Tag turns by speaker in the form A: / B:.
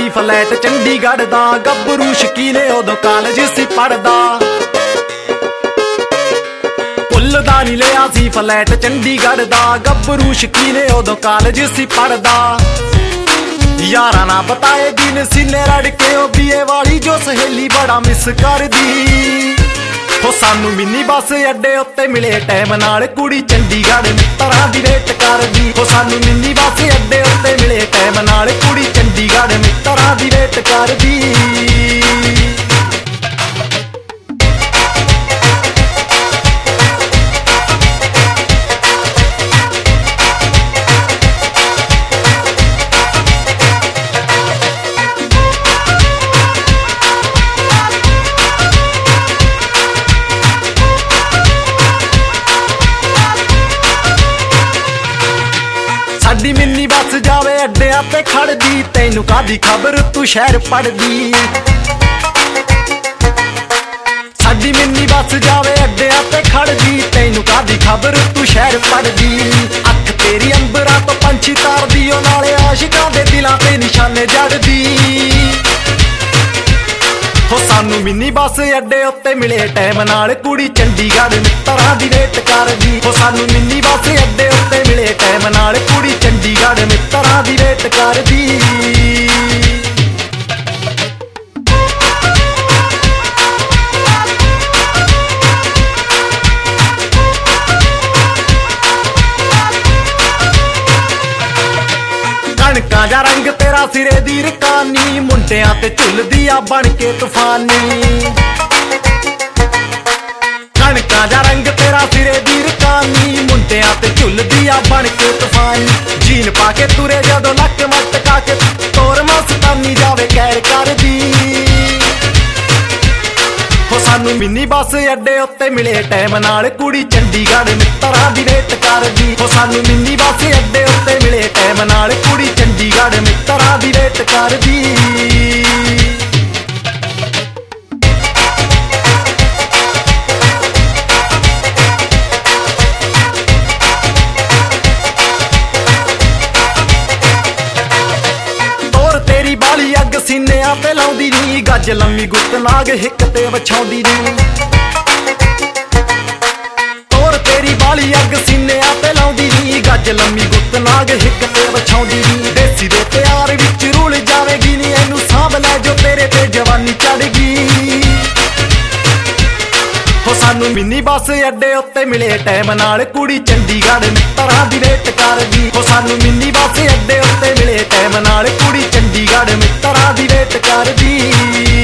A: ਸੀ flat Chandigarh ਦਾ, ਗੱਭਰੂ ਸ਼ਕੀਲੇ ਉਦੋਂ college ਸੀ ਪੜਦਾ। ਭੁੱਲਦਾ ਨੀ ਲਿਆ ਸੀ ਫਲੈਟ ਚੰਡੀਗੜ੍ਹ ਦਾ, ਗੱਭਰੂ ਸ਼ਕੀਲੇ ਉਦੋਂ ਕਾਲਜ ਸੀ ਪੜਦਾ। ਯਾਰਾਂ ਨਾ ਬਤਾਏ ਦਿਨ ਸੀਨੇ ਰੜ ਕੇ ਉਹ ਬੀਏ ਵਾਲੀ ਜੋ ਸਹੇਲੀ ਬੜਾ ਮਿਸ ਕਰਦੀ। ਹੋ ਸਾਨੂੰ ਮਿੰਨੀ ਬੱਸ ਅੱਡੇ ਉੱਤੇ ਮਿਲੇ ਟਾਈਮ ਨਾਲ ਕੁੜੀ ਚੰਡੀਗੜ੍ਹ ਮਿੱਤਰਾਂ ਦੀ ਵੇਟ ਕਰਦੀ। ਹੋ ਸਾਨੂੰ ਮਿੰਨੀ ਬੱਸ ਅੱਡੇ ਉੱਤੇ ਮਿਲੇ ਟਾਈਮ ਨਾਲ ਕੁੜੀ ਚੰਡੀਗੜ੍ਹ ਮਿੱਤਰਾਂ ਦੀ ਵੇਟ ਕਰਦੀ। ਸਾਡੀ ਮਿੰਨੀ ਬੱਸ ਜਾਵੇ ਅੱਡਿਆਂ ਤੇ ਖੜਦੀ, ਤੈਨੂੰ ਕਾਦੀ ਖਬਰ ਤੂੰ ਸ਼ਹਿਰ ਪੜਦੀ। ਸਾਡੀ ਮਿੰਨੀ ਬੱਸ ਜਾਵੇ ਅੱਡਿਆਂ ਤੇ ਖੜਦੀ, ਤੈਨੂੰ ਕਾਦੀ ਖਬਰ ਤੂੰ ਸ਼ਹਿਰ ਪੜਦੀ। ਅੱਖ ਤੇਰੀ ਅੰਬਰਾਂ ਤੋਂ ਪੰਛੀ ਤਾਰਦੀ, ਉਹ ਨਾਲੇ ਆਸ਼ਿਕਾਂ ਦੇ ਦਿਲਾਂ ਤੇ ਨਿਸ਼ਾਨੇ ਜੜਦੀ। ਹੋ ਸਾਨੂੰ ਮਿੰਨੀ ਬੱਸ ਅੱਡੇ ਉੱਤੇ ਮਿਲੇ ਟਾਈਮ ਨਾਲ ਕੁੜੀ ਚੰਡੀਗੜ੍ਹ ਮਿੱਤਰਾਂ ਦੀ ਵੇਟ ਕਰਦੀ। ਹੋ ਸਾਨੂੰ ਮਿੰਨੀ ਬੱਸ ਅੱਡੇ ਉੱਤੇ ਮਿਲੇ ਟਾਈਮ ਨਾਲ ਕੁੜੀ ਚੰਡੀਗੜ੍ਹ ਮਿੱਤਰਾਂ ਦੀ ਵੇਟ ਕਰਦੀ। ਕਣਕਾਂ ਜਾਂ ਰੰਗ ਤੇਰਾ ਸਿਰੇ ਦੀ ਰਕਾਨੀ, ਮੁੰਡਿਆਂ ਤੇ ਝੁੱਲਦੀ ਆ ਬਣ ਕੇ ਤੂਫਾਨੀ। ਕਣਕਾਂ ਜਾਂ ਰੰਗ ਤੇਰਾ ਸਿਰੇ ਦੀ ਰਕਾਨੀ, ਮੁੰਡਿਆਂ ਤੇ ਝੁੱਲਦੀ ਆ ਬਣ ਕੇ ਤੂਫਾਨੀ। ਜੀਨ ਪਾ ਕੇ ਤੁਰੇ ਜਦੋਂ ਲੱਕ ਮਟਕਾ ਕੇ, ਤੋਰ ਮਸਤਾਨੀ ਜਾਵੇ ਕਹਿਰ ਕਰਦੀ। ਹੋ ਸਾਨੂੰ ਮਿੰਨੀ ਬੱਸ ਅੱਡੇ ਉੱਤੇ ਮਿਲੇ ਟਾਈਮ ਨਾਲ ਕੁੜੀ ਚੰਡੀਗੜ੍ਹ ਮਿੱਤਰਾਂ ਦੀ ਵੇਟ ਕਰਦੀ। ਹੋ ਸਾਨੂੰ ਮਿੰਨੀ ਬੱਸ ਅੱਡੇ ਉੱਤੇ ਮਿਲੇ ਟਾਈਮ ਨਾਲ ਕੁੜੀ ਚੰਡੀਗੜ੍ਹ ਮਿੱਤਰਾਂ ਦੀ ਵੇਟ ਕਰਦੀ। ਬਾਲੀ ਅੱਗ ਸੀਨਿਆਂ ਤੇ ਲਾਉਂਦੀ ਨੀ, ਗੱਜ ਲੰਮੀ ਗੁੱਤ ਨਾਗ ਹਿੱਕ ਤੇ ਵਿਛਾਉਂਦੀ ਨੀ। ਤੋਰ ਤੇਰੀ ਬਾਲੀ ਅੱਗ ਸੀਨਿਆਂ ਤੇ ਲਾਉਂਦੀ ਨੀ, ਗੱਜ ਲੰਮੀ ਗੁੱਤ ਨਾਗ ਹਿੱਕ ਤੇ ਵਿਛਾਉਂਦੀ ਨੀ। ਦੇਸੀ ਦੇ ਪਿਆਰ ਵਿੱਚ ਰੁਲ ਜਾਵੇਗੀ ਨੀ, ਇਹਨੂੰ ਸਾਂਭ ਲੈ ਜੋ ਤੇਰੇ ਤੇ ਜਵਾਨੀ ਚੜ ਗਈ। ਹੋ ਸਾਨੂੰ ਮਿੰਨੀ ਬੱਸ ਅੱਡੇ ਉੱਤੇ ਮਿਲੇ ਟਾਈਮ ਨਾਲ ਕੁੜੀ ਚੰਡੀਗੜ੍ਹ ਮਿੱਤਰਾਂ ਦੀ ਵੇਟ ਕਰਦੀ। ਹੋ ਸਾਨੂੰ ਮਿੰਨੀ ਬੱਸ ਅੱਡੇ ਉੱਤੇ ਮਿਲੇ ਟਾਈਮ ਨਾਲ ਕੁੜੀ ਚੰਡੀਗੜ੍ਹ ਮਿੱਤਰਾਂ ਦੀ ਵੇਟ ਕਰਦੀ।